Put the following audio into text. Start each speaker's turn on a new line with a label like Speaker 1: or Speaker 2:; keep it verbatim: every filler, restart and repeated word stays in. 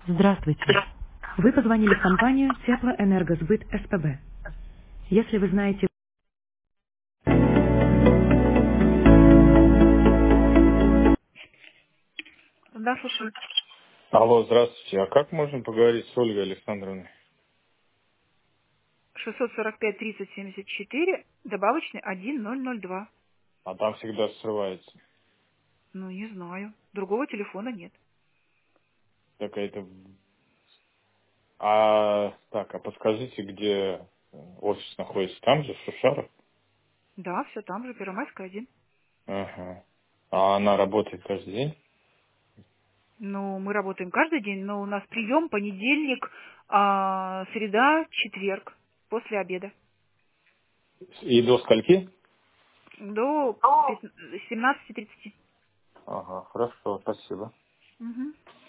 Speaker 1: Здравствуйте. Вы позвонили в компанию Теплоэнергосбыт СПБ. Если вы знаете... Да, слушаю.
Speaker 2: Алло, здравствуйте. А как можно поговорить с Ольгой Александровной?
Speaker 1: шестьсот сорок пять тридцать семьдесят четыре, добавочный один ноль ноль два.
Speaker 2: А там всегда срывается.
Speaker 1: Ну, не знаю. Другого телефона нет.
Speaker 2: Какая-то... А, так, а подскажите, где офис находится? Там же, в Шушарах?
Speaker 1: Да, все там же, Первомайская один.
Speaker 2: Ага. А она работает каждый день?
Speaker 1: Ну, мы работаем каждый день, но у нас прием понедельник, а, среда, четверг, после обеда.
Speaker 2: И до скольки?
Speaker 1: До семнадцати тридцати.
Speaker 2: Ага, хорошо, спасибо.
Speaker 1: Угу.